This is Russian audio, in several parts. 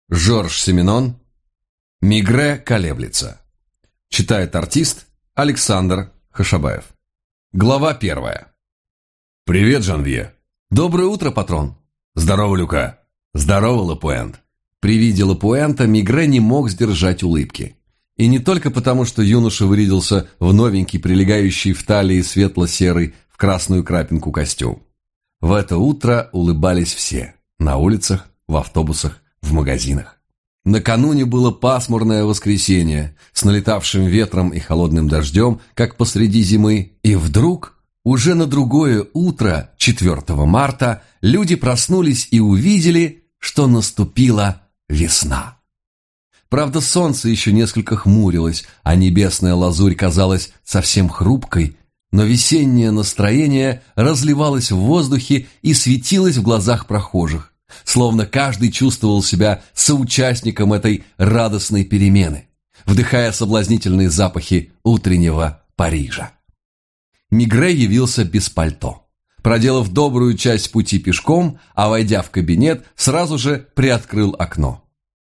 Жорж Семенон. Мигре колеблется. Читает артист Александр Хашабаев. Глава 1. «Привет, Жанвье». «Доброе утро, патрон». «Здорово, Люка». «Здорово, Лапуэнт». При виде Лапуэнта Мигре не мог сдержать улыбки. И не только потому, что юноша вырядился в новенький, прилегающий в талии светло-серый в красную крапинку костюм. В это утро улыбались все. На улицах, в автобусах, в магазинах. Накануне было пасмурное воскресенье с налетавшим ветром и холодным дождем, как посреди зимы, и вдруг, уже на другое утро, 4 марта, люди проснулись и увидели, что наступила весна. Правда, солнце еще несколько хмурилось, а небесная лазурь казалась совсем хрупкой, но весеннее настроение разливалось в воздухе и светилось в глазах прохожих, словно каждый чувствовал себя соучастником этой радостной перемены, вдыхая соблазнительные запахи утреннего Парижа. Мигре явился без пальто, проделав добрую часть пути пешком, а войдя в кабинет, сразу же приоткрыл окно.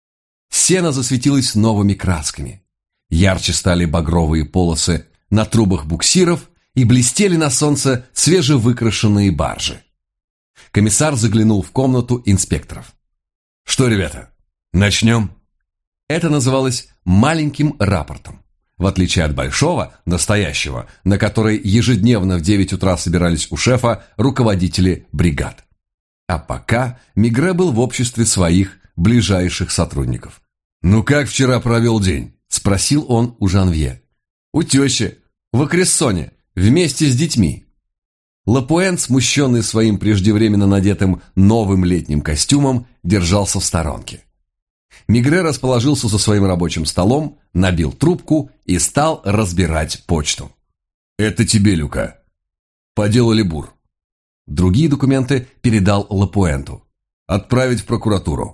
Сено засветилось новыми красками. Ярче стали багровые полосы на трубах буксиров и блестели на солнце свежевыкрашенные баржи. Комиссар заглянул в комнату инспекторов. «Что, ребята, начнем?» Это называлось маленьким рапортом. В отличие от большого, настоящего, на который ежедневно в 9 утра собирались у шефа руководители бригад. А пока Мигре был в обществе своих ближайших сотрудников. «Ну как вчера провел день?» – спросил он у Жанвье. «У тещи, в Акрессоне, вместе с детьми». Лапуэнт, смущенный своим преждевременно надетым новым летним костюмом, держался в сторонке. Мигре расположился за своим рабочим столом, набил трубку и стал разбирать почту. «Это тебе, Люка. По делу Лебур». Другие документы передал Лапуэнту. «Отправить в прокуратуру».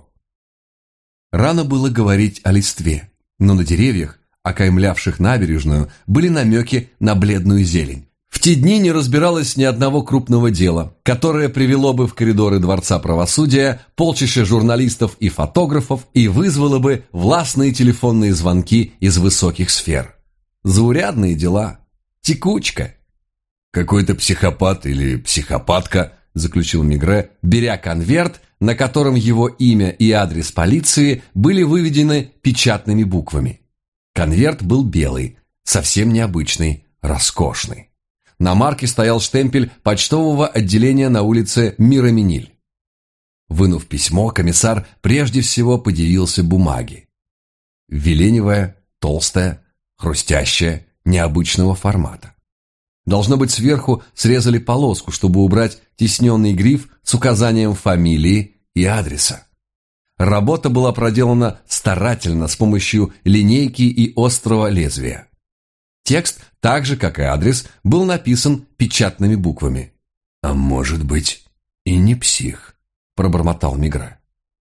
Рано было говорить о листве, но на деревьях, окаймлявших набережную, были намеки на бледную зелень. В те дни не разбиралось ни одного крупного дела, которое привело бы в коридоры Дворца правосудия полчища журналистов и фотографов и вызвало бы властные телефонные звонки из высоких сфер. Заурядные дела. Текучка. «Какой-то психопат или психопатка», – заключил Мигре, беря конверт, на котором его имя и адрес полиции были выведены печатными буквами. Конверт был белый, совсем необычный, роскошный. На марке стоял штемпель почтового отделения на улице Мираминиль. Вынув письмо, комиссар прежде всего подивился бумаге. Веленевая, толстая, хрустящая, необычного формата. Должно быть, сверху срезали полоску, чтобы убрать тисненный гриф с указанием фамилии и адреса. Работа была проделана старательно с помощью линейки и острого лезвия. Текст, так же, как и адрес, был написан печатными буквами. «А может быть, и не псих», – пробормотал Мигре.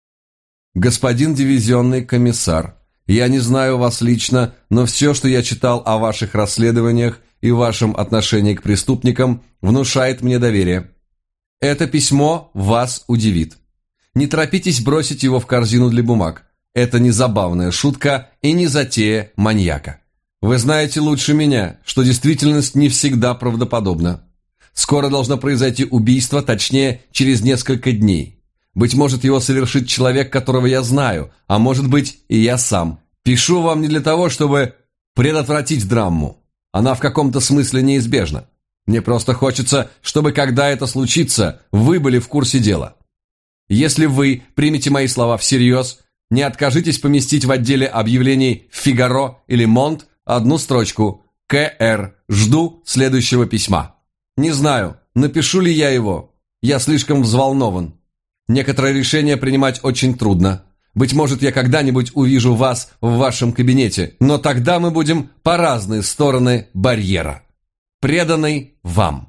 «Господин дивизионный комиссар, я не знаю вас лично, но все, что я читал о ваших расследованиях и вашем отношении к преступникам, внушает мне доверие. Это письмо вас удивит. Не торопитесь бросить его в корзину для бумаг. Это не забавная шутка и не затея маньяка. Вы знаете лучше меня, что действительность не всегда правдоподобна. Скоро должно произойти убийство, точнее, через несколько дней. Быть может, его совершит человек, которого я знаю, а может быть, и я сам. Пишу вам не для того, чтобы предотвратить драму. Она в каком-то смысле неизбежна. Мне просто хочется, чтобы, когда это случится, вы были в курсе дела. Если вы примете мои слова всерьез, не откажитесь поместить в отделе объявлений «Фигаро» или «Монт» одну строчку «КР. Жду следующего письма». Не знаю, напишу ли я его. Я слишком взволнован. Некоторые решения принимать очень трудно. Быть может, я когда-нибудь увижу вас в вашем кабинете, но тогда мы будем по разные стороны барьера. Преданный вам».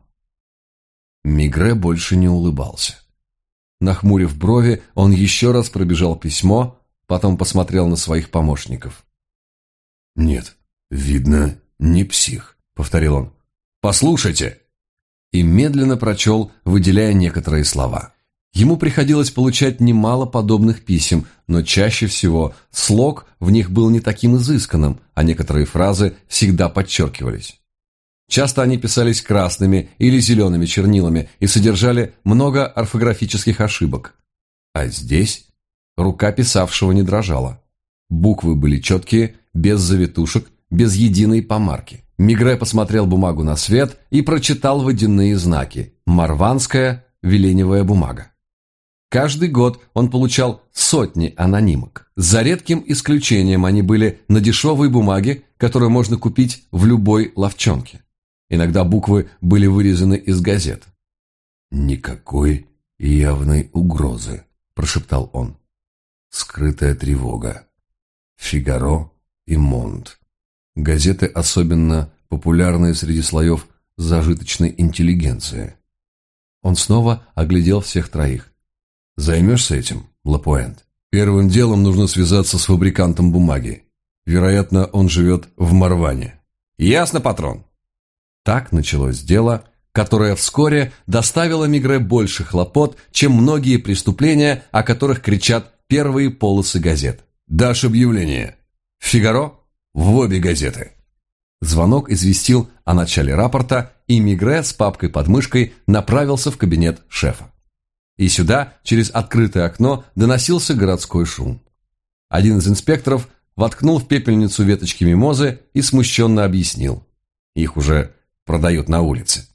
Мигре больше не улыбался. Нахмурив брови, он еще раз пробежал письмо, потом посмотрел на своих помощников. «Нет, видно, не псих», — повторил он. «Послушайте!» И медленно прочел, выделяя некоторые слова. Ему приходилось получать немало подобных писем, но чаще всего слог в них был не таким изысканным, а некоторые фразы всегда подчеркивались. Часто они писались красными или зелеными чернилами и содержали много орфографических ошибок. А здесь рука писавшего не дрожала. Буквы были четкие, без завитушек, без единой помарки. Мигре посмотрел бумагу на свет и прочитал водяные знаки «Марванская веленевая бумага». Каждый год он получал сотни анонимок. За редким исключением они были на дешевой бумаге, которую можно купить в любой лавчонке. Иногда буквы были вырезаны из газет. «Никакой явной угрозы», – прошептал он. «Скрытая тревога. Фигаро и Монт. Газеты особенно популярные среди слоев зажиточной интеллигенции». Он снова оглядел всех троих. «Займешься этим, Лапуэнт? Первым делом нужно связаться с фабрикантом бумаги. Вероятно, он живет в Марване». «Ясно, патрон». Так началось дело, которое вскоре доставило Мигре больше хлопот, чем многие преступления, о которых кричат первые полосы газет. «Дашь объявление. Фигаро? В обе газеты». Звонок известил о начале рапорта, и Мигре с папкой под мышкой направился в кабинет шефа. И сюда, через открытое окно, доносился городской шум. Один из инспекторов воткнул в пепельницу веточки мимозы и смущенно объяснил. Их уже продают на улице.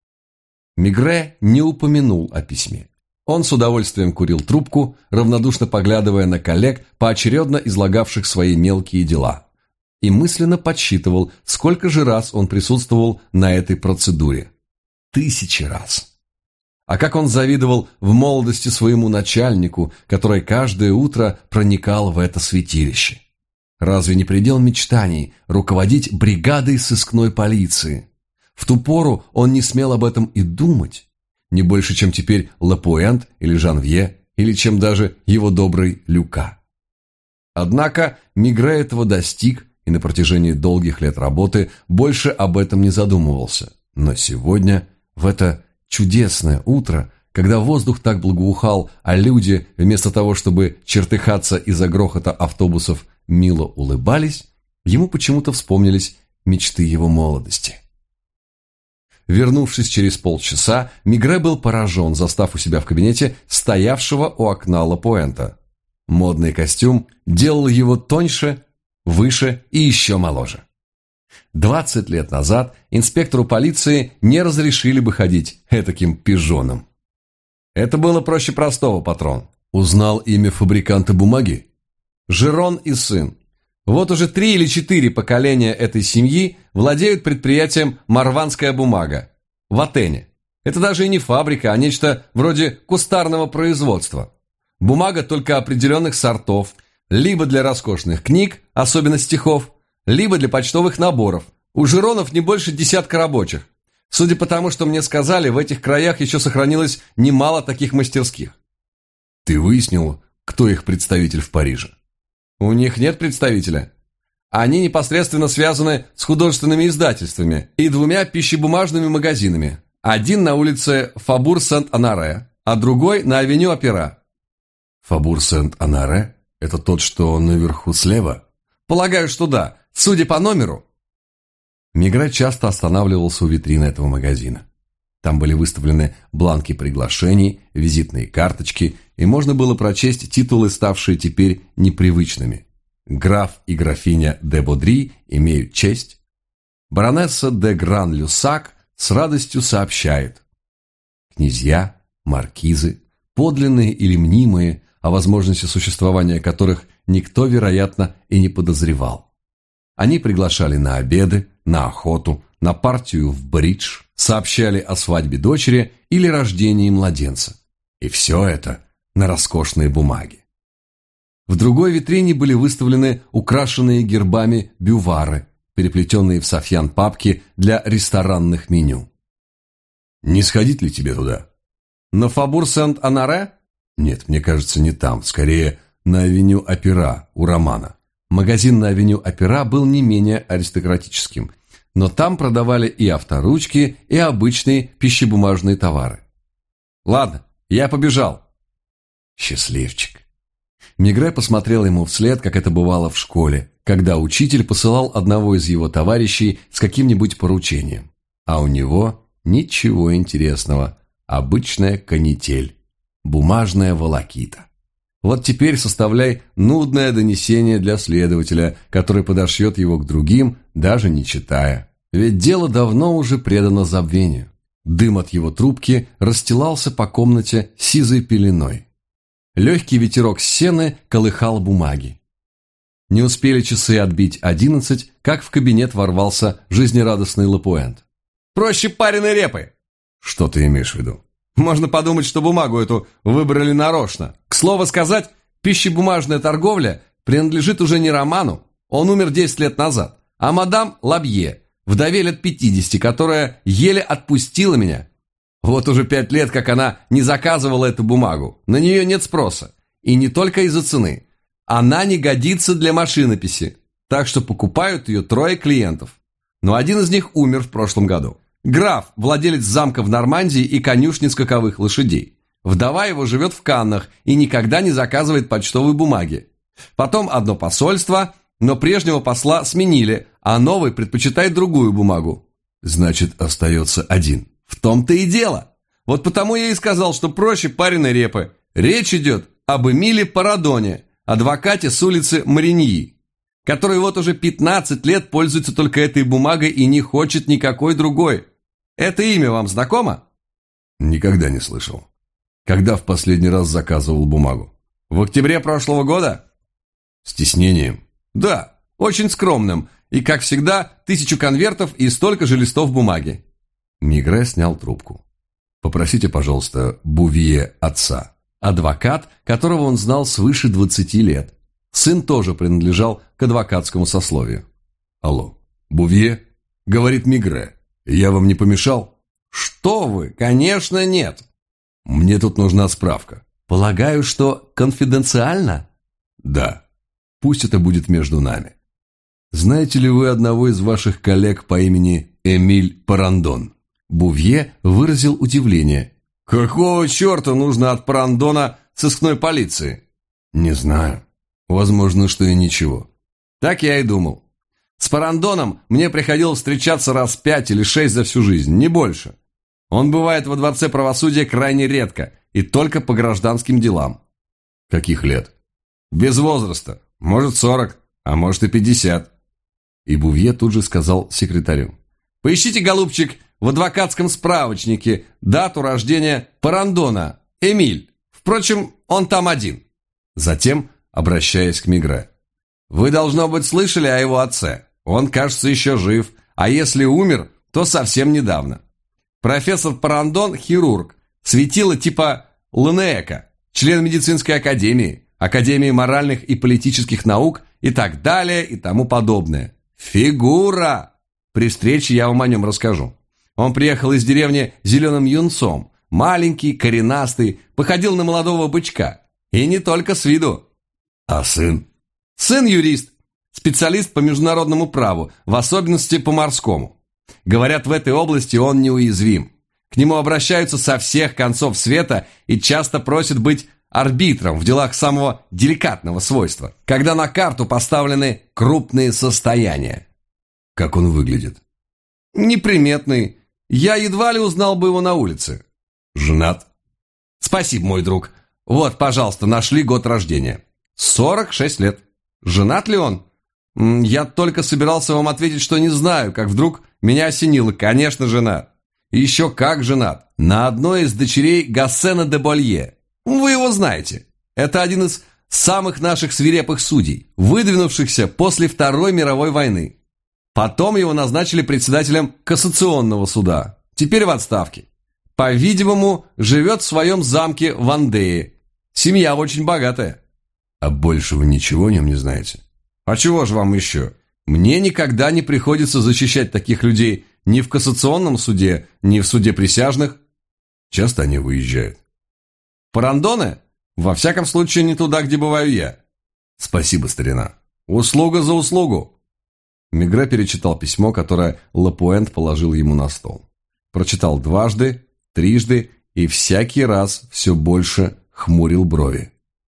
Мигре не упомянул о письме. Он с удовольствием курил трубку, равнодушно поглядывая на коллег, поочередно излагавших свои мелкие дела, и мысленно подсчитывал, сколько же раз он присутствовал на этой процедуре. 1000 раз. А как он завидовал в молодости своему начальнику, который каждое утро проникал в это святилище. Разве не предел мечтаний руководить бригадой сыскной полиции? В ту пору он не смел об этом и думать, не больше, чем теперь Лапуэнт или Жанвье, или чем даже его добрый Люка. Однако Мигре этого достиг и на протяжении долгих лет работы больше об этом не задумывался. Но сегодня, в это чудесное утро, когда воздух так благоухал, а люди, вместо того, чтобы чертыхаться из-за грохота автобусов, мило улыбались, ему почему-то вспомнились мечты его молодости. Вернувшись через полчаса, Мигре был поражен, застав у себя в кабинете стоявшего у окна Лапуэнта. Модный костюм делал его тоньше, выше и еще моложе. 20 лет назад инспектору полиции не разрешили бы ходить этаким пижоном. Это было проще простого, патрон. Узнал имя фабриканта бумаги? Жерон и сын. Вот уже 3 или 4 поколения этой семьи владеют предприятием «Марванская бумага» в Атене. Это даже и не фабрика, а нечто вроде кустарного производства. Бумага только определенных сортов, либо для роскошных книг, особенно стихов, либо для почтовых наборов. У Жеронов не больше 10 рабочих. Судя по тому, что мне сказали, в этих краях еще сохранилось немало таких мастерских. Ты выяснил, кто их представитель в Париже? У них нет представителя. Они непосредственно связаны с художественными издательствами и 2 пищебумажными магазинами. Один на улице Фабур-Сент-Анаре, а другой на авеню Опера. Фабур-Сент-Анаре? Это тот, что наверху слева? Полагаю, что да. Судя по номеру. Мигре часто останавливался у витрины этого магазина. Там были выставлены бланки приглашений, визитные карточки, и можно было прочесть титулы, ставшие теперь непривычными. Граф и графиня де Бодри имеют честь. Баронесса де Гран-Люсак с радостью сообщает. Князья, маркизы, подлинные или мнимые, о возможности существования которых никто, вероятно, и не подозревал. Они приглашали на обеды, на охоту, на партию в бридж, сообщали о свадьбе дочери или рождении младенца. И все это на роскошной бумаге. В другой витрине были выставлены украшенные гербами бювары, переплетенные в софьян папки для ресторанных меню. Не сходить ли тебе туда? На Фабур-Сент-Анаре? Нет, мне кажется, не там. Скорее, на авеню Опера у Романа. Магазин на авеню Опера был не менее аристократическим, но там продавали и авторучки, и обычные пищебумажные товары. Ладно, я побежал. Счастливчик. Мигре посмотрел ему вслед, как это бывало в школе, когда учитель посылал одного из его товарищей с каким-нибудь поручением. А у него ничего интересного. Обычная канитель. Бумажная волокита. Вот теперь составляй нудное донесение для следователя, который подошьет его к другим, даже не читая. Ведь дело давно уже предано забвению. Дым от его трубки расстилался по комнате сизой пеленой. Легкий ветерок с сены колыхал бумаги. Не успели часы отбить 11, как в кабинет ворвался жизнерадостный Лапуэнт. «Проще пареной репы!» «Что ты имеешь в виду?» «Можно подумать, что бумагу эту выбрали нарочно. К слову сказать, пищебумажная торговля принадлежит уже не Роману, он умер 10 лет назад, а мадам Лабье, вдове лет 50, которая еле отпустила меня. Вот уже 5 лет, как она не заказывала эту бумагу, на нее нет спроса, и не только из-за цены. Она не годится для машинописи, так что покупают ее 3 клиентов. Но один из них умер в прошлом году. Граф, владелец замка в Нормандии и конюшни скаковых лошадей. Вдова его живет в Каннах и никогда не заказывает почтовой бумаги. Потом одно посольство, но прежнего посла сменили, а новый предпочитает другую бумагу. Значит, остается один. В том-то и дело. Вот потому я и сказал, что проще пареной репы. Речь идет об Эмиле Парадоне, адвокате с улицы Мариньи, который вот уже 15 лет пользуется только этой бумагой и не хочет никакой другой. Это имя вам знакомо? Никогда не слышал. Когда в последний раз заказывал бумагу? В октябре прошлого года? С тиснением? Да, очень скромным. И, как всегда, 1000 конвертов и столько же листов бумаги. Мигре снял трубку. Попросите, пожалуйста, Бувье отца. Адвокат, которого он знал свыше 20 лет. Сын тоже принадлежал к адвокатскому сословию. Алло, Бувье? Говорит Мигре. Я вам не помешал? Что вы, конечно, нет. Мне тут нужна справка. Полагаю, что конфиденциально? Да. Пусть это будет между нами. Знаете ли вы одного из ваших коллег по имени Эмиль Парандон? Бувье выразил удивление. Какого черта нужно от Парандона сыскной полиции? Не знаю. Возможно, что и ничего. Так я и думал. С Парандоном мне приходилось встречаться раз 5 или 6 за всю жизнь, не больше. Он бывает во Дворце правосудия крайне редко и только по гражданским делам. Каких лет? Без возраста. Может 40, а может и 50. И Бувье тут же сказал секретарю. Поищите, голубчик, в адвокатском справочнике дату рождения Парандона, Эмиль. Впрочем, он там один. Затем, обращаясь к Мигре. Вы, должно быть, слышали о его отце. Он, кажется, еще жив, а если умер, то совсем недавно. Профессор Парандон – хирург, светило типа Линнеека, член медицинской академии, Академии моральных и политических наук и так далее и тому подобное. Фигура! При встрече я вам о нем расскажу. Он приехал из деревни зеленым юнцом, маленький, коренастый, походил на молодого бычка. И не только с виду. А сын? Сын юрист, специалист по международному праву, в особенности по морскому. Говорят, в этой области он неуязвим. К нему обращаются со всех концов света и часто просят быть арбитром в делах самого деликатного свойства, когда на карту поставлены крупные состояния. Как он выглядит? Неприметный. Я едва ли узнал бы его на улице. Женат? Спасибо, мой друг. Вот, пожалуйста, нашли год рождения. 46 лет. Женат ли он? Я только собирался вам ответить, что не знаю, как вдруг меня осенило. Конечно, женат. И еще как женат. На одной из дочерей Гассена де Болье. Вы его знаете. Это один из самых наших свирепых судей, выдвинувшихся после Второй мировой войны. Потом его назначили председателем кассационного суда. Теперь в отставке. По-видимому, живет в своем замке в Андее. Семья очень богатая. А больше вы ничего о нем не знаете? А чего же вам еще? Мне никогда не приходится защищать таких людей ни в кассационном суде, ни в суде присяжных. Часто они выезжают? Парандоны? Во всяком случае, не туда, где бываю я. Спасибо, старина. Услуга за услугу. Мигре перечитал письмо, которое Лапуэнт положил ему на стол. Прочитал дважды, трижды и всякий раз все больше хмурил брови.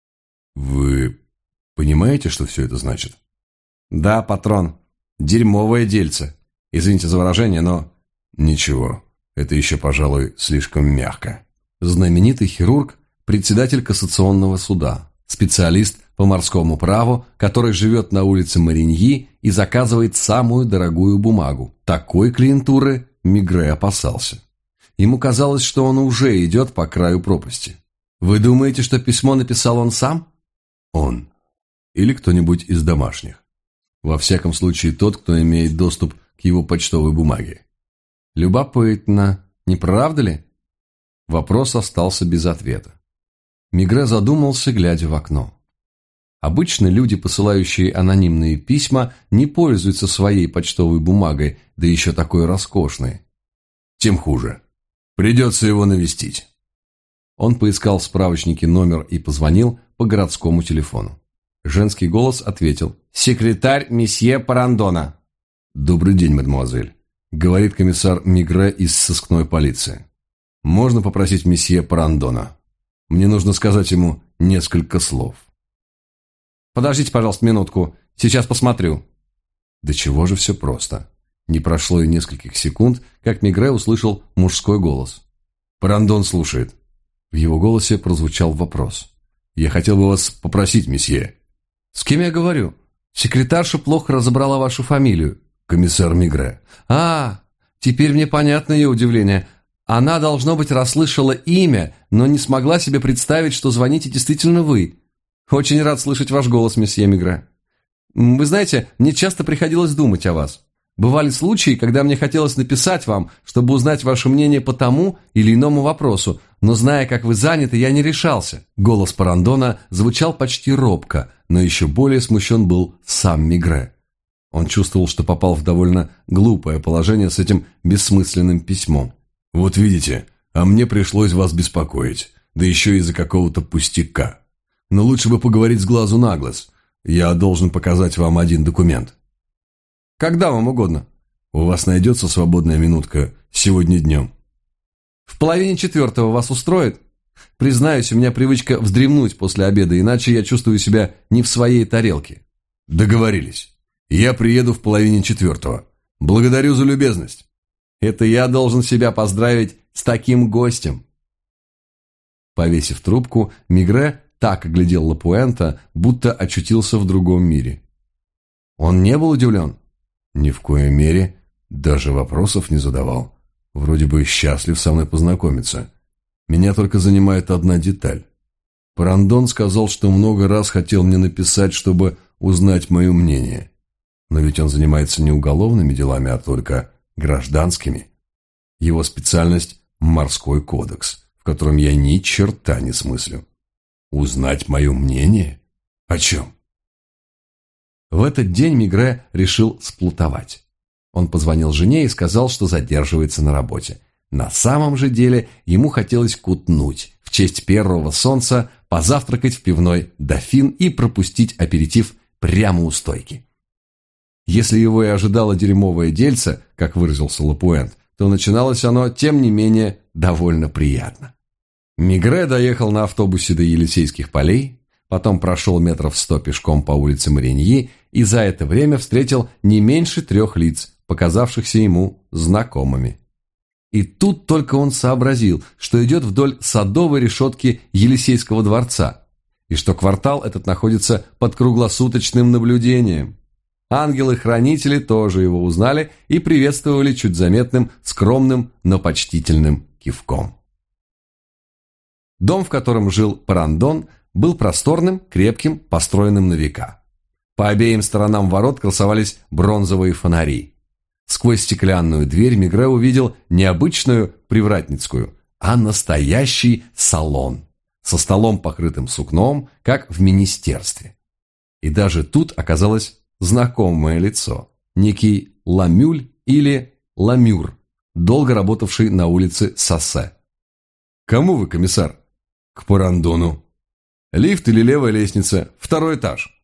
«Вы понимаете, что все это значит?» «Да, патрон. Дерьмовое дельце. Извините за выражение, но...» «Ничего, это еще, пожалуй, слишком мягко». Знаменитый хирург, председатель кассационного суда, специалист по морскому праву, который живет на улице Мариньи и заказывает самую дорогую бумагу. Такой клиентуры Мигре опасался. Ему казалось, что он уже идет по краю пропасти. «Вы думаете, что письмо написал он сам?» «Он. Или кто-нибудь из домашних. Во всяком случае, тот, кто имеет доступ к его почтовой бумаге». «Любопытно, не правда ли?» Вопрос остался без ответа. Мигре задумался, глядя в окно. Обычно люди, посылающие анонимные письма, не пользуются своей почтовой бумагой, да еще такой роскошной. «Тем хуже. Придется его навестить». Он поискал в справочнике номер и позвонил по городскому телефону. Женский голос ответил: «Секретарь месье Парандона». «Добрый день, мадемуазель», — говорит комиссар Мигре из сыскной полиции. «Можно попросить месье Парандона? Мне нужно сказать ему несколько слов». «Подождите, пожалуйста, минутку. Сейчас посмотрю». Да чего же все просто. Не прошло и нескольких секунд, как Мигре услышал мужской голос. «Парандон слушает». В его голосе прозвучал вопрос. «Я хотел бы вас попросить, месье». «С кем я говорю? Секретарша плохо разобрала вашу фамилию». «Комиссар Мигре». Теперь мне понятно ее удивление. Она, должно быть, расслышала имя, но не смогла себе представить, что звоните действительно вы. Очень рад слышать ваш голос, месье Мигре. Вы знаете, мне часто приходилось думать о вас. Бывали случаи, когда мне хотелось написать вам, чтобы узнать ваше мнение по тому или иному вопросу, но, зная, как вы заняты, я не решался». Голос Парандона звучал почти робко, но еще более смущен был сам Мигре. Он чувствовал, что попал в довольно глупое положение с этим бессмысленным письмом. «Вот видите, а мне пришлось вас беспокоить, да еще из-за какого-то пустяка. Но лучше бы поговорить с глазу на глаз. Я должен показать вам один документ». «Когда вам угодно». «У вас найдется свободная минутка сегодня днем?» «В 3:30 вас устроит? Признаюсь, у меня привычка вздремнуть после обеда, иначе я чувствую себя не в своей тарелке». «Договорились. Я приеду в 3:30. Благодарю за любезность». «Это я должен себя поздравить с таким гостем». Повесив трубку, Мигре так оглядел Лапуэнта, будто очутился в другом мире. Он не был удивлен? Ни в коей мере, даже вопросов не задавал. Вроде бы счастлив со мной познакомиться. Меня только занимает одна деталь. Парандон сказал, что много раз хотел мне написать, чтобы узнать мое мнение. Но ведь он занимается не уголовными делами, а только гражданскими. Его специальность – морской кодекс, в котором я ни черта не смыслю. Узнать мое мнение? О чем? В этот день Мигре решил сплутовать. Он позвонил жене и сказал, что задерживается на работе. На самом же деле ему хотелось кутнуть, в честь первого солнца позавтракать в пивной «Дофин» и пропустить аперитив прямо у стойки. Если его и ожидало дерьмовое дельце, как выразился Лапуэнт, то начиналось оно, тем не менее, довольно приятно. Мигре доехал на автобусе до Елисейских полей, потом прошел 100 метров пешком по улице Мариньи и за это время встретил не меньше 3 лиц, показавшихся ему знакомыми. И тут только он сообразил, что идет вдоль садовой решетки Елисейского дворца, и что квартал этот находится под круглосуточным наблюдением. Ангелы-хранители тоже его узнали и приветствовали чуть заметным, скромным, но почтительным кивком. Дом, в котором жил Парандон, был просторным, крепким, построенным на века. По обеим сторонам ворот красовались бронзовые фонари. Сквозь стеклянную дверь Мигре увидел не обычную привратницкую, а настоящий салон, со столом, покрытым сукном, как в министерстве. И даже тут оказалось знакомое лицо, некий Ламюль или Ламюр, долго работавший на улице Сассе. «Кому вы, комиссар?» «К Парандону». «Лифт или левая лестница? 2-й этаж».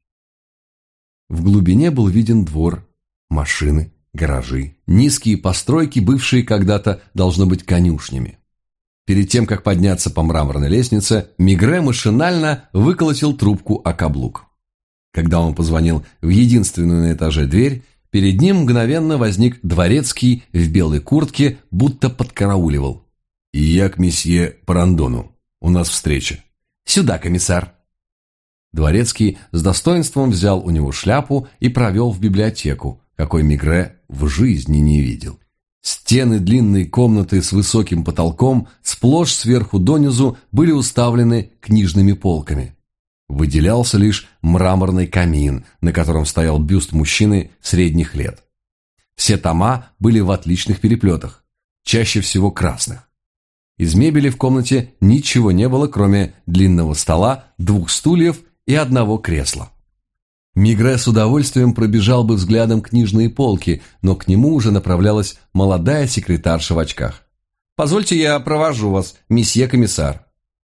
В глубине был виден двор, машины, гаражи, низкие постройки, бывшие когда-то, должно быть, конюшнями. Перед тем, как подняться по мраморной лестнице, Мегре машинально выколотил трубку о каблук. Когда он позвонил в единственную на этаже дверь, перед ним мгновенно возник дворецкий в белой куртке, будто подкарауливал. «И я к месье Парандону. У нас встреча». «Сюда, комиссар». Дворецкий с достоинством взял у него шляпу и провел в библиотеку, какой Мегре в жизни не видел. Стены длинной комнаты с высоким потолком сплошь сверху донизу были уставлены книжными полками. Выделялся лишь мраморный камин, на котором стоял бюст мужчины средних лет. Все тома были в отличных переплетах, чаще всего красных. Из мебели в комнате ничего не было, кроме длинного стола, 2 стульев и 1 кресла. Мегре с удовольствием пробежал бы взглядом книжные полки, но к нему уже направлялась молодая секретарша в очках. «Позвольте, я провожу вас, месье комиссар».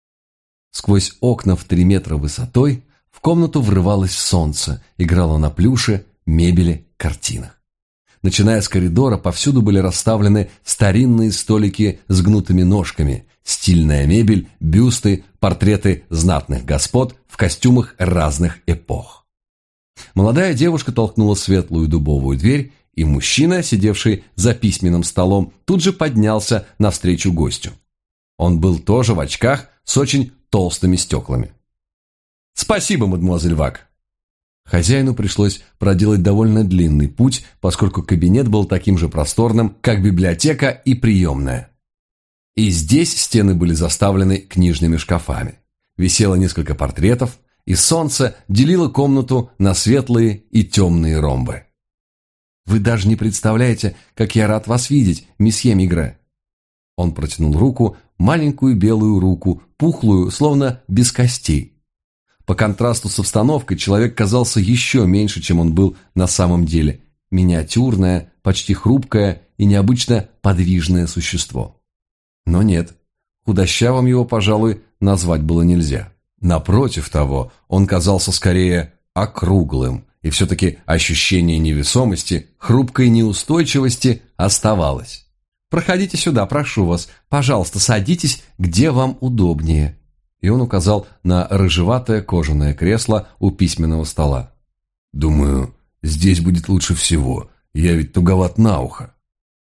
Сквозь окна в 3 метра высотой в комнату врывалось солнце, играло на плюше, мебели, картинах. Начиная с коридора, повсюду были расставлены старинные столики с гнутыми ножками, стильная мебель, бюсты, портреты знатных господ в костюмах разных эпох. Молодая девушка толкнула светлую дубовую дверь, и мужчина, сидевший за письменным столом, тут же поднялся навстречу гостю. Он был тоже в очках с очень толстыми стеклами. «Спасибо, мадемуазель Вак». Хозяину пришлось проделать довольно длинный путь, поскольку кабинет был таким же просторным, как библиотека и приемная. И здесь стены были заставлены книжными шкафами. Висело несколько портретов, и солнце делило комнату на светлые и темные ромбы. «Вы даже не представляете, как я рад вас видеть, месье Мегре». Он протянул руку, маленькую белую руку, пухлую, словно без костей. По контрасту с обстановкой человек казался еще меньше, чем он был на самом деле. Миниатюрное, почти хрупкое и необычно подвижное существо. Но нет, худощавым его, пожалуй, назвать было нельзя. Напротив того, он казался скорее округлым, и все-таки ощущение невесомости, хрупкой неустойчивости оставалось. «Проходите сюда, прошу вас. Пожалуйста, садитесь, где вам удобнее». И он указал на рыжеватое кожаное кресло у письменного стола. «Думаю, здесь будет лучше всего. Я ведь туговат на ухо».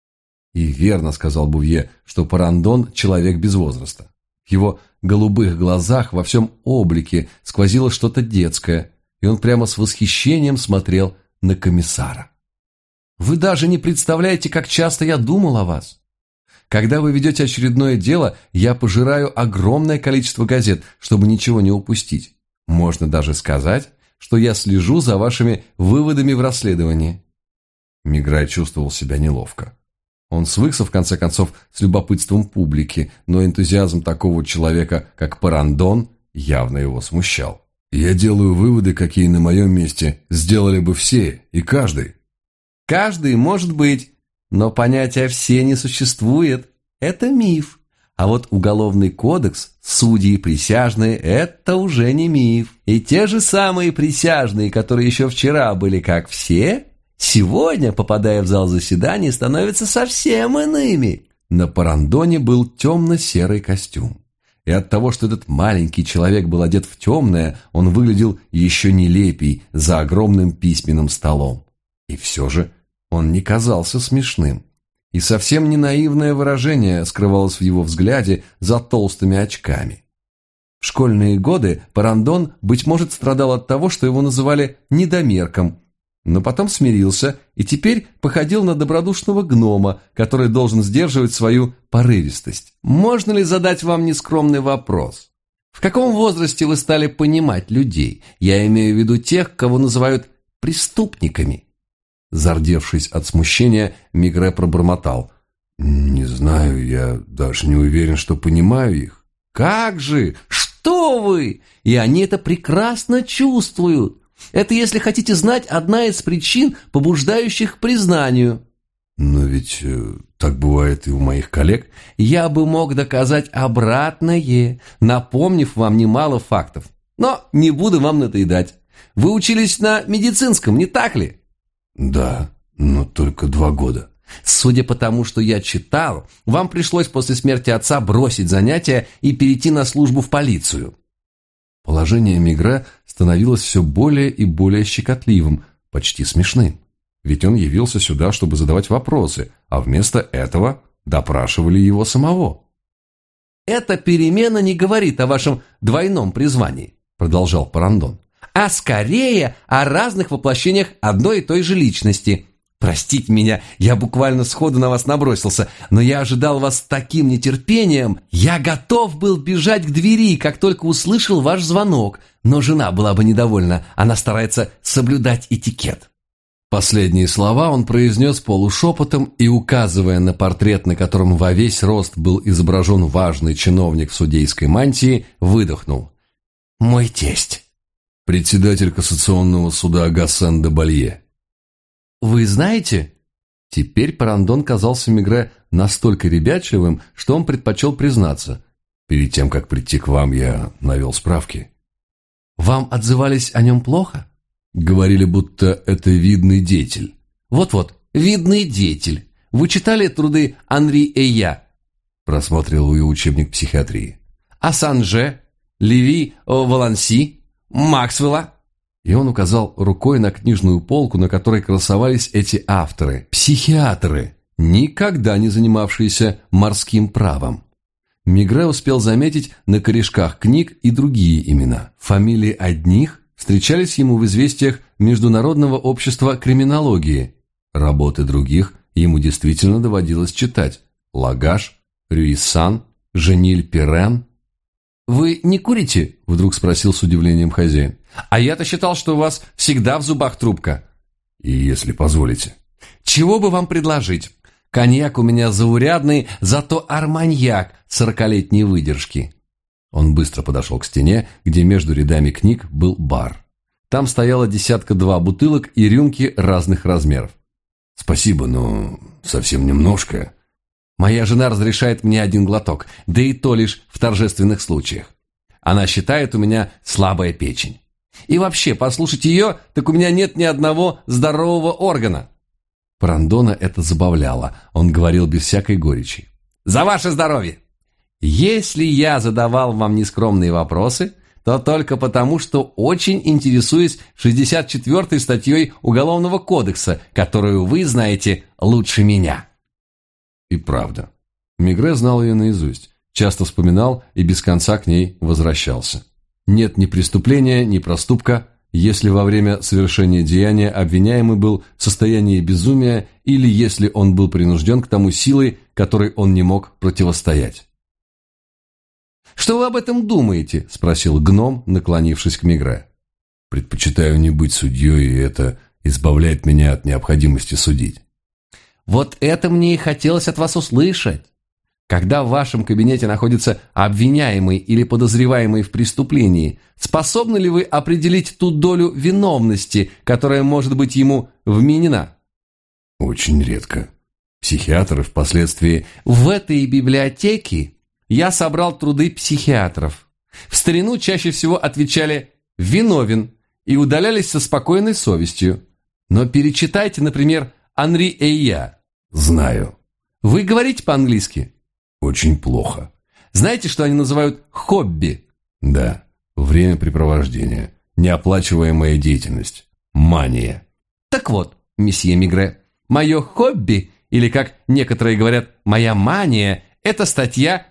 И верно сказал Бувье, что Парандон – человек без возраста. В его голубых глазах во всем облике сквозило что-то детское, и он прямо с восхищением смотрел на комиссара. «Вы даже не представляете, как часто я думал о вас. Когда вы ведете очередное дело, я пожираю огромное количество газет, чтобы ничего не упустить. Можно даже сказать, что я слежу за вашими выводами в расследовании». Мегре чувствовал себя неловко. Он свыкся, в конце концов, с любопытством публики, но энтузиазм такого человека, как Парандон, явно его смущал. «Я делаю выводы, какие на моем месте сделали бы все и каждый». «Каждый, может быть, но понятия «все» не существует. Это миф. А вот уголовный кодекс, судьи и присяжные – это уже не миф. И те же самые присяжные, которые еще вчера были как все, сегодня, попадая в зал заседаний, становятся совсем иными». На Парандоне был темно-серый костюм. И от того, что этот маленький человек был одет в темное, он выглядел еще нелепей за огромным письменным столом. И все же он не казался смешным. И совсем не наивное выражение скрывалось в его взгляде за толстыми очками. В школьные годы Парандон, быть может, страдал от того, что его называли недомерком, но потом смирился и теперь походил на добродушного гнома, который должен сдерживать свою порывистость. «Можно ли задать вам нескромный вопрос? В каком возрасте вы стали понимать людей? Я имею в виду тех, кого называют преступниками». Зардевшись от смущения, Мегре пробормотал: «Не знаю, я даже не уверен, что понимаю их». «Как же? Что вы? И они это прекрасно чувствуют. Это, если хотите знать, одна из причин, побуждающих к признанию». «Но ведь так бывает и у моих коллег». «Я бы мог доказать обратное, напомнив вам немало фактов. Но не буду вам надоедать. Вы учились на медицинском, не так ли?» «Да, но только 2 года». Судя по тому, что я читал, вам пришлось после смерти отца бросить занятия и перейти на службу в полицию». Положение Мегрэ становилось все более и более щекотливым, почти смешным. Ведь он явился сюда, чтобы задавать вопросы, а вместо этого допрашивали его самого. «Эта перемена не говорит о вашем двойном призвании», — продолжал Парандон, «а скорее о разных воплощениях одной и той же личности. Простите меня, я буквально сходу на вас набросился, но я ожидал вас с таким нетерпением. Я готов был бежать к двери, как только услышал ваш звонок, но жена была бы недовольна, она старается соблюдать этикет». Последние слова он произнес полушепотом и, указывая на портрет, на котором во весь рост был изображен важный чиновник в судейской мантии, выдохнул. «Мой тесть». Председатель кассационного суда Гассен де Балье. «Вы знаете?» Теперь Парандон казался Мегрэ настолько ребячливым, что он предпочел признаться. «Перед тем, как прийти к вам, я навел справки». «Вам отзывались о нем плохо?» «Говорили, будто это видный деятель». «Вот-вот, видный деятель. Вы читали труды Анри Эйя?» Просмотрел ее учебник психиатрии. «А Санже, Леви Валанси, Максвелла?» И он указал рукой на книжную полку, на которой красовались эти авторы, психиатры, никогда не занимавшиеся морским правом. Мегрэ успел заметить на корешках книг и другие имена. Фамилии одних встречались ему в известиях Международного общества криминологии. Работы других ему действительно доводилось читать. Лагаш, Рюиссан, Жениль Пирен. «Вы не курите?» – вдруг спросил с удивлением хозяин. «А я-то считал, что у вас всегда в зубах трубка». «И если позволите». «Чего бы вам предложить? Коньяк у меня заурядный, зато арманьяк 40-летней выдержки». Он быстро подошел к стене, где между рядами книг был бар. Там стояло 10-2 бутылок и рюмки разных размеров. «Спасибо, но совсем немножко». «Моя жена разрешает мне один глоток, да и то лишь в торжественных случаях. Она считает, у меня слабая печень. И вообще, послушать ее, так у меня нет ни одного здорового органа». Парандона это забавляло, он говорил без всякой горечи. «За ваше здоровье! Если я задавал вам нескромные вопросы, то только потому, что очень интересуюсь 64-й статьей Уголовного кодекса, которую вы знаете лучше меня». И правда. Мегрэ знал ее наизусть, часто вспоминал и без конца к ней возвращался. Нет ни преступления, ни проступка, если во время совершения деяния обвиняемый был в состоянии безумия или если он был принужден к тому силой, которой он не мог противостоять. «Что вы об этом думаете?» – спросил гном, наклонившись к Мегрэ. «Предпочитаю не быть судьей, и это избавляет меня от необходимости судить». «Вот это мне и хотелось от вас услышать. Когда в вашем кабинете находится обвиняемый или подозреваемый в преступлении, способны ли вы определить ту долю виновности, которая может быть ему вменена?» «Очень редко. Психиатры впоследствии...» «В этой библиотеке я собрал труды психиатров. В старину чаще всего отвечали «виновен» и удалялись со спокойной совестью. Но перечитайте, например, Анри Эйя». «Знаю». «Вы говорите по-английски?» «Очень плохо». «Знаете, что они называют хобби?» «Да. Времяпрепровождение. Неоплачиваемая деятельность. Мания». «Так вот, месье Мегрэ, мое хобби, или, как некоторые говорят, моя мания, это статья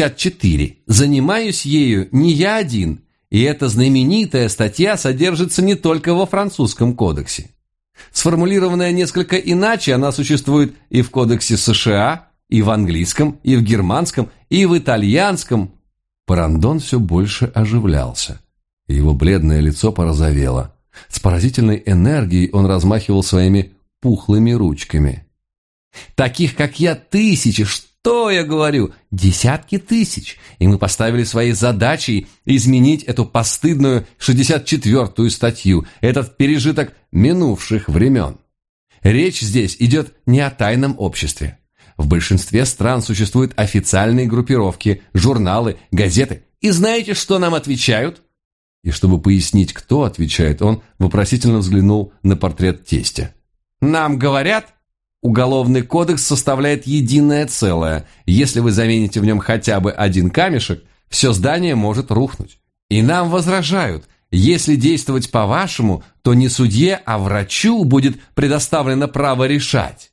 64. Занимаюсь ею не я один, и эта знаменитая статья содержится не только во французском кодексе. Сформулированная несколько иначе, она существует и в кодексе США, и в английском, и в германском, и в итальянском». Парандон все больше оживлялся. Его бледное лицо порозовело. С поразительной энергией он размахивал своими пухлыми ручками. «Таких, как я, тысячи, что я говорю, десятки тысяч, и мы поставили своей задачей изменить эту постыдную 64-ю статью, этот пережиток минувших времен. Речь здесь идет не о тайном обществе. В большинстве стран существуют официальные группировки, журналы, газеты. И знаете, что нам отвечают?» И чтобы пояснить, кто отвечает, он вопросительно взглянул на портрет тестя. «Нам говорят, Уголовный кодекс составляет единое целое. Если вы замените в нем хотя бы один камешек, все здание может рухнуть. И нам возражают, если действовать по-вашему, то не судье, а врачу будет предоставлено право решать.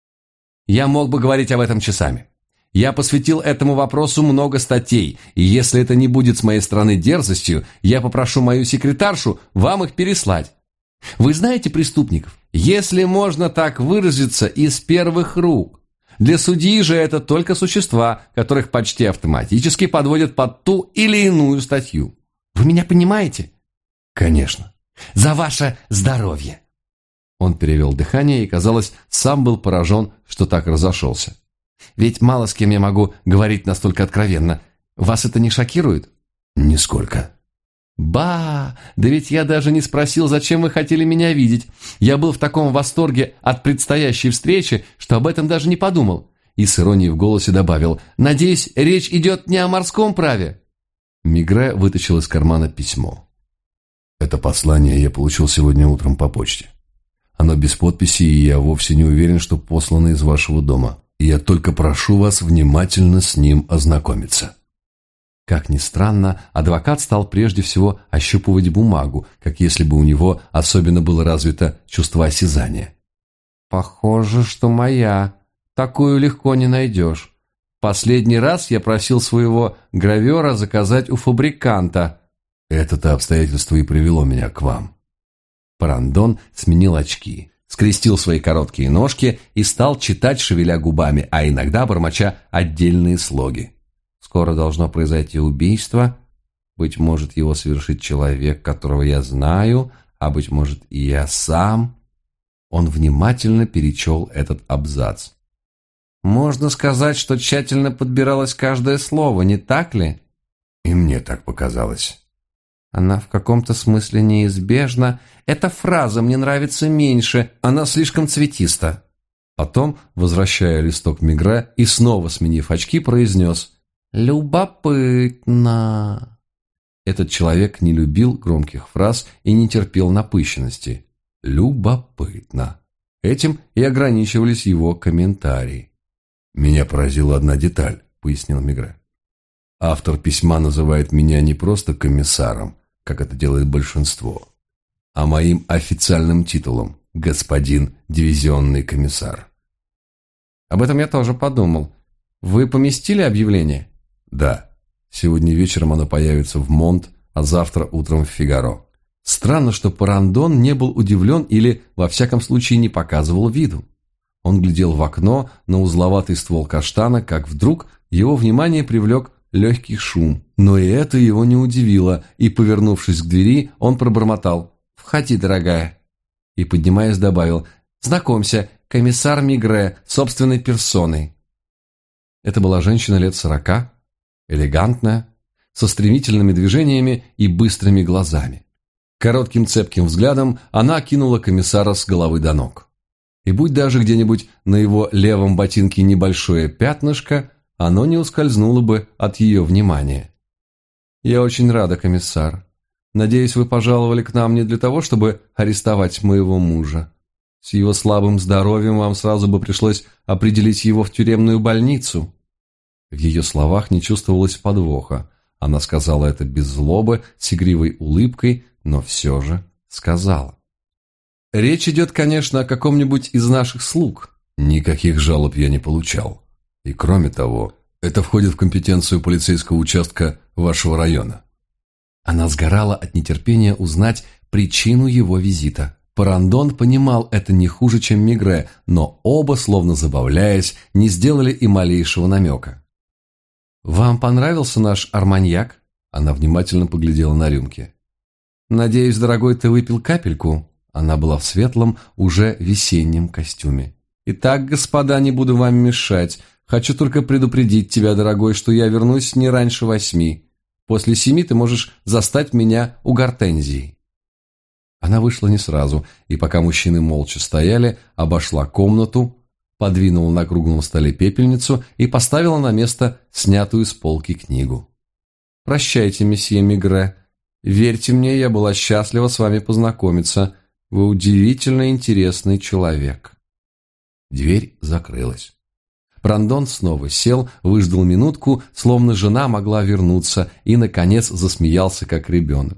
Я мог бы говорить об этом часами. Я посвятил этому вопросу много статей, и если это не будет с моей стороны дерзостью, я попрошу мою секретаршу вам их переслать. Вы знаете преступников, если можно так выразиться, из первых рук. Для судьи же это только существа, которых почти автоматически подводят под ту или иную статью. Вы меня понимаете? Конечно. За ваше здоровье. Он перевел дыхание и, казалось, сам был поражен, что так разошелся. Ведь мало с кем я могу говорить настолько откровенно. Вас это не шокирует? Нисколько. Ба, да ведь я даже не спросил, зачем вы хотели меня видеть. Я был в таком восторге от предстоящей встречи, что об этом даже не подумал. И с иронией в голосе добавил: «Надеюсь, речь идет не о морском праве». Мегре вытащил из кармана письмо. Это послание я получил сегодня утром по почте. Оно без подписи, и я вовсе не уверен, что послано из вашего дома. И я только прошу вас внимательно с ним ознакомиться. Как ни странно, адвокат стал прежде всего ощупывать бумагу, как если бы у него особенно было развито чувство осязания. «Похоже, что моя. Такую легко не найдешь. Последний раз я просил своего гравера заказать у фабриканта». Это-то обстоятельство и привело меня к вам. Парандон сменил очки, скрестил свои короткие ножки и стал читать, шевеля губами, а иногда бормоча отдельные слоги. Скоро должно произойти убийство. Быть может, его совершит человек, которого я знаю, а быть может и я сам. Он внимательно перечел этот абзац. Можно сказать, что тщательно подбиралось каждое слово, не так ли? И мне так показалось. Она в каком-то смысле неизбежна. Эта фраза мне нравится меньше, она слишком цветиста. Потом, возвращая листок Мегре и снова сменив очки, произнес: «Любопытно». Этот человек не любил громких фраз и не терпел напыщенности. «Любопытно». Этим и ограничивались его комментарии. «Меня поразила одна деталь», — пояснил Мегре. «Автор письма называет меня не просто комиссаром, как это делает большинство, а моим официальным титулом — господин дивизионный комиссар». «Об этом я тоже подумал. Вы поместили объявление?» «Да. Сегодня вечером оно появится в «Монт», а завтра утром в «Фигаро». Странно, что Парандон не был удивлен или, во всяком случае, не показывал виду. Он глядел в окно на узловатый ствол каштана, как вдруг его внимание привлек легкий шум. Но и это его не удивило, и, повернувшись к двери, он пробормотал: «Входи, дорогая». И, поднимаясь, добавил: «Знакомься, комиссар Мегре, собственной персоной». Это была женщина лет 40, элегантная, со стремительными движениями и быстрыми глазами. Коротким цепким взглядом она окинула комиссара с головы до ног. И будь даже где-нибудь на его левом ботинке небольшое пятнышко, оно не ускользнуло бы от ее внимания. «Я очень рада, комиссар. Надеюсь, вы пожаловали к нам не для того, чтобы арестовать моего мужа. С его слабым здоровьем вам сразу бы пришлось определить его в тюремную больницу». В ее словах не чувствовалось подвоха. Она сказала это без злобы, с игривой улыбкой, но все же сказала. «Речь идет, конечно, о каком-нибудь из наших слуг». «Никаких жалоб я не получал. И кроме того, это входит в компетенцию полицейского участка вашего района». Она сгорала от нетерпения узнать причину его визита. Парандон понимал это не хуже, чем Мегре, но оба, словно забавляясь, не сделали и малейшего намека. «Вам понравился наш арманьяк?» Она внимательно поглядела на рюмки. «Надеюсь, дорогой, ты выпил капельку?» Она была в светлом, уже весеннем костюме. «Итак, господа, не буду вам мешать. Хочу только предупредить тебя, дорогой, что я вернусь не раньше 8. После 7 ты можешь застать меня у гортензии». Она вышла не сразу, и пока мужчины молча стояли, обошла комнату, подвинула на круглом столе пепельницу и поставила на место снятую с полки книгу. «Прощайте, месье Мегре. Верьте мне, я была счастлива с вами познакомиться. Вы удивительно интересный человек». Дверь закрылась. Прандон снова сел, выждал минутку, словно жена могла вернуться, и, наконец, засмеялся, как ребенок.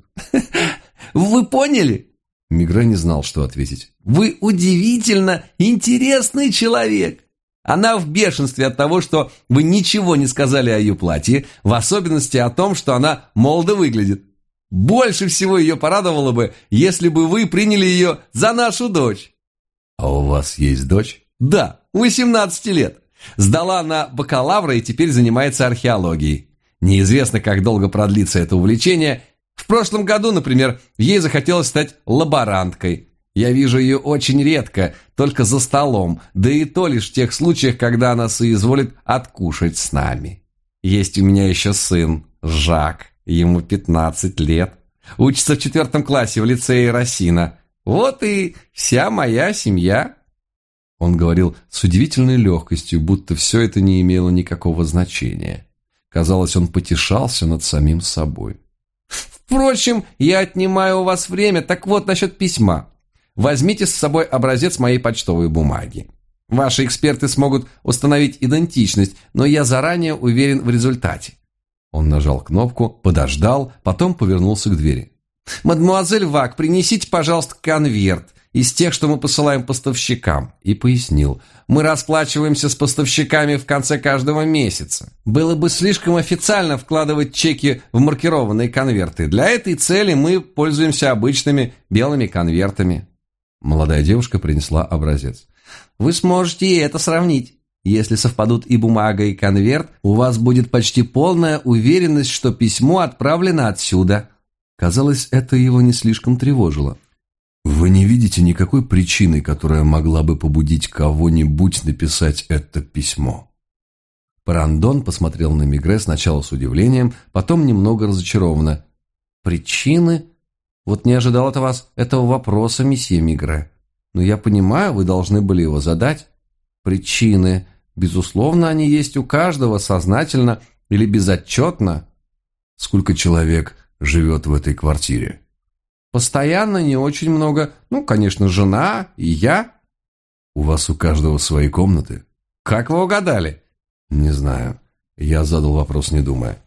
Вы поняли? Мегре не знал, что ответить. Вы удивительно интересный человек. Она в бешенстве от того, что вы ничего не сказали о ее платье, в особенности о том, что она молодо выглядит. Больше всего ее порадовало бы, если бы вы приняли ее за нашу дочь. А у вас есть дочь? Да, 18 лет. Сдала на бакалавра и теперь занимается археологией. Неизвестно, как долго продлится это увлечение. В прошлом году, например, ей захотелось стать лаборанткой. Я вижу ее очень редко, только за столом, да и то лишь в тех случаях, когда она соизволит откушать с нами. Есть у меня еще сын, Жак, ему 15 лет. Учится в 4 классе в лицее Росина. Вот и вся моя семья. Он говорил с удивительной легкостью, будто все это не имело никакого значения. Казалось, он потешался над самим собой. Впрочем, я отнимаю у вас время, так вот насчет письма. Возьмите с собой образец моей почтовой бумаги. Ваши эксперты смогут установить идентичность, но я заранее уверен в результате. Он нажал кнопку, подождал, потом повернулся к двери. «Мадемуазель Вак, принесите, пожалуйста, конверт из тех, что мы посылаем поставщикам». И пояснил. «Мы расплачиваемся с поставщиками в конце каждого месяца. Было бы слишком официально вкладывать чеки в маркированные конверты. Для этой цели мы пользуемся обычными белыми конвертами». Молодая девушка принесла образец. «Вы сможете и это сравнить. Если совпадут и бумага, и конверт, у вас будет почти полная уверенность, что письмо отправлено отсюда». Казалось, это его не слишком тревожило. «Вы не видите никакой причины, которая могла бы побудить кого-нибудь написать это письмо?» Прандон посмотрел на Мегре сначала с удивлением, потом немного разочарованно. «Причины? Вот не ожидал от вас этого вопроса, месье Мегре. Но я понимаю, вы должны были его задать. Причины, безусловно, они есть у каждого, сознательно или безотчетно». «Сколько человек живет в этой квартире?» «Постоянно не очень много. Ну, конечно, жена и я». «У вас у каждого свои комнаты?» «Как вы угадали?» «Не знаю. Я задал вопрос, не думая».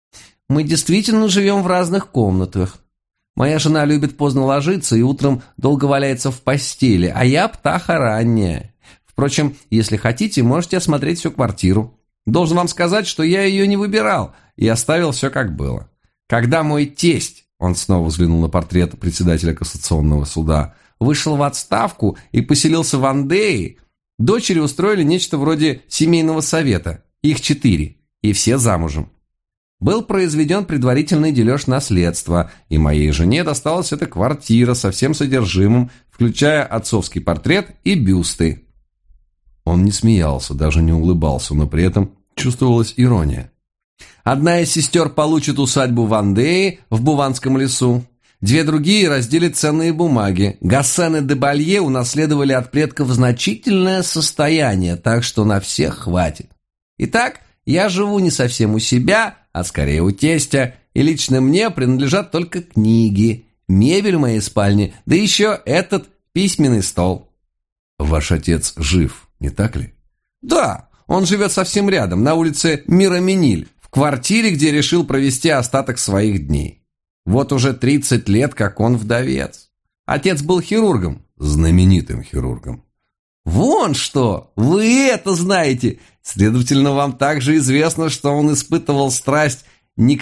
«Мы действительно живем в разных комнатах. Моя жена любит поздно ложиться и утром долго валяется в постели, а я птаха ранняя. Впрочем, если хотите, можете осмотреть всю квартиру. Должен вам сказать, что я ее не выбирал и оставил все как было. Когда мой тесть, он снова взглянул на портрет председателя кассационного суда, вышел в отставку и поселился в Андее, дочери устроили нечто вроде семейного совета, их 4, и все замужем. Был произведен предварительный дележ наследства, и моей жене досталась эта квартира со всем содержимым, включая отцовский портрет и бюсты». Он не смеялся, даже не улыбался, но при этом чувствовалась ирония. «Одна из сестер получит усадьбу в Андее, в Буванском лесу. 2 другие разделят ценные бумаги. Гассен и де Балье унаследовали от предков значительное состояние, так что на всех хватит. Итак, я живу не совсем у себя, а скорее у тестя, и лично мне принадлежат только книги, мебель в моей спальне, да еще этот письменный стол». «Ваш отец жив, не так ли?» «Да, он живет совсем рядом, на улице Мираминиль, в квартире, где решил провести остаток своих дней. Вот уже 30 лет, как он вдовец. Отец был хирургом». «Знаменитым хирургом». «Вон что! Вы это знаете! Следовательно, вам также известно, что он испытывал страсть не к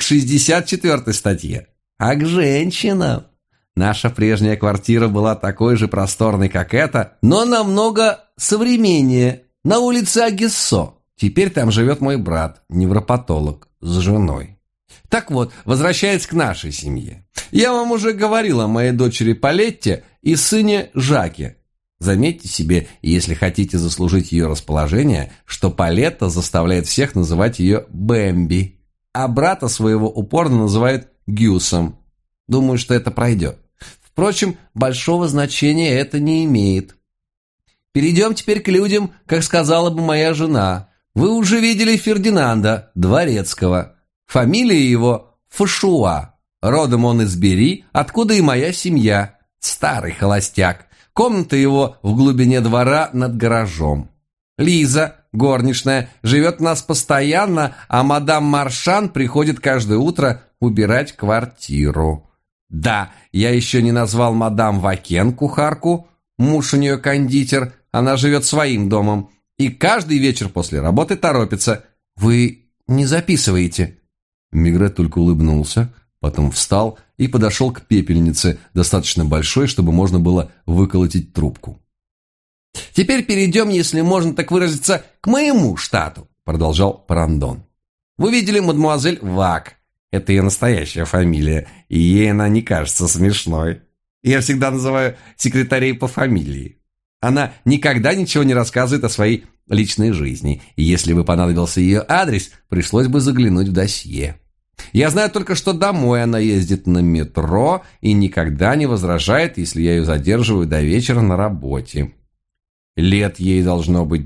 64-й статье, а к женщинам. Наша прежняя квартира была такой же просторной, как эта, но намного современнее, на улице Агессо. Теперь там живет мой брат, невропатолог, с женой. Так вот, возвращаясь к нашей семье. Я вам уже говорил о моей дочери Палетте и сыне Жаке. Заметьте себе, если хотите заслужить ее расположение, что Палетта заставляет всех называть ее Бэмби, а брата своего упорно называет Гюсом. Думаю, что это пройдет. Впрочем, большого значения это не имеет. Перейдем теперь к людям, как сказала бы моя жена. Вы уже видели Фердинанда Дворецкого. Фамилия его Фашуа. Родом он из Бери, откуда и моя семья. Старый холостяк. Комната его в глубине двора над гаражом. Лиза, горничная, живет у нас постоянно, а мадам Маршан приходит каждое утро убирать квартиру. Да, я еще не назвал мадам Вакен, кухарку. Муж у нее кондитер, она живет своим домом. И каждый вечер после работы торопится. Вы не записываете?» Мегре только улыбнулся, потом встал и подошел к пепельнице, достаточно большой, чтобы можно было выколотить трубку. «Теперь перейдем, если можно так выразиться, к моему штату», продолжал Парандон. «Вы видели мадемуазель Вак. Это ее настоящая фамилия, и ей она не кажется смешной. Я всегда называю секретарей по фамилии. Она никогда ничего не рассказывает о своей личной жизни, и если бы понадобился ее адрес, пришлось бы заглянуть в досье. Я знаю только, что домой она ездит на метро и никогда не возражает, если я ее задерживаю до вечера на работе. Лет ей должно быть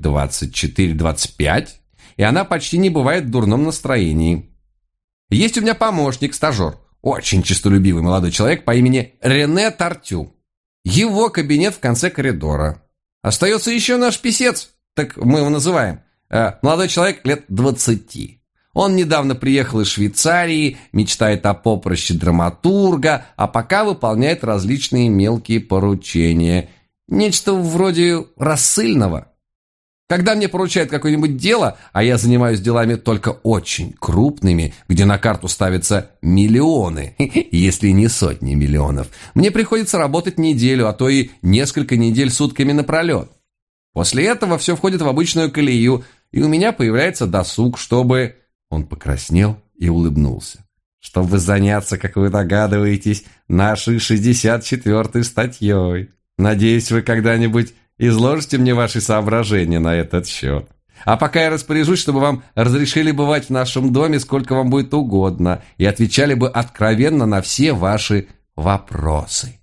24-25, и она почти не бывает в дурном настроении. Есть у меня помощник, стажер, очень честолюбивый молодой человек по имени Рене Тартю. Его кабинет в конце коридора. Остается еще наш писец, так мы его называем. Молодой человек лет 20. Он недавно приехал из Швейцарии, мечтает о поприще драматурга, а пока выполняет различные мелкие поручения. Нечто вроде рассыльного. Когда мне поручают какое-нибудь дело, а я занимаюсь делами только очень крупными, где на карту ставятся миллионы, если не сотни миллионов, мне приходится работать неделю, а то и несколько недель сутками напролет. После этого все входит в обычную колею, и у меня появляется досуг, чтобы... Он покраснел и улыбнулся. Чтобы заняться, как вы догадываетесь, нашей 64-й статьей. Надеюсь, вы когда-нибудь изложите мне ваши соображения на этот счет. А пока я распоряжусь, чтобы вам разрешили бывать в нашем доме сколько вам будет угодно и отвечали бы откровенно на все ваши вопросы».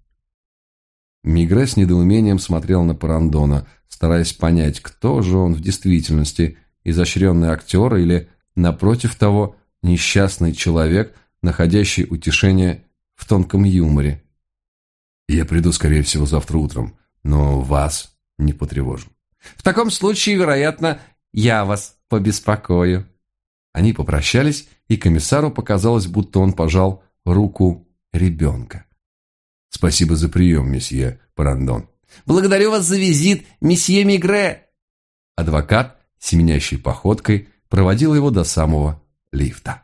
Мегре с недоумением смотрел на Парандона, стараясь понять, кто же он в действительности, изощренный актер или, напротив того, несчастный человек, находящий утешение в тонком юморе. «Я приду, скорее всего, завтра утром, но вас не потревожу». «В таком случае, вероятно, я вас побеспокою». Они попрощались, и комиссару показалось, будто он пожал руку ребенка. «Спасибо за прием, месье Парандон». «Благодарю вас за визит, месье Мегре». Адвокат, семенящей походкой, проводил его до самого лифта.